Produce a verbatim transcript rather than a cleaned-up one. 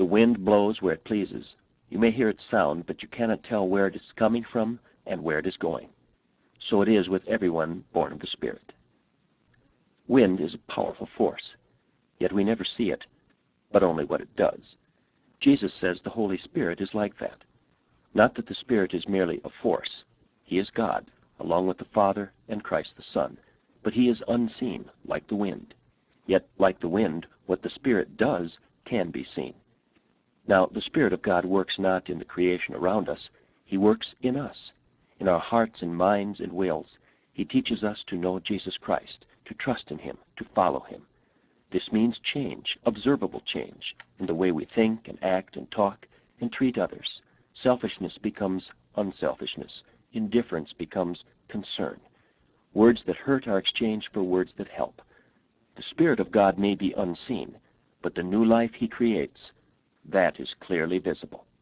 wind blows where it pleases. You may hear its sound, but you cannot tell where it is coming from and where it is going. So it is with everyone born of the Spirit. Wind is a powerful force, yet we never see it, but only what it does. Jesus says the Holy Spirit is like that. Not that the Spirit is merely a force. He is God, along with the Father and Christ the Son, but he is unseen, like the wind. Yet, like the wind, what the Spirit does can be seen. Now, the Spirit of God works not in the creation around us. He works in us, in our hearts and minds and wills. He teaches us to know Jesus Christ, to trust in him, to follow him. This means change, observable change, in the way we think and act and talk and treat others. Selfishness becomes unselfishness. Indifference becomes concern. Words that hurt are exchanged for words that help. The Spirit of God may be unseen, but the new life he creates, that is clearly visible.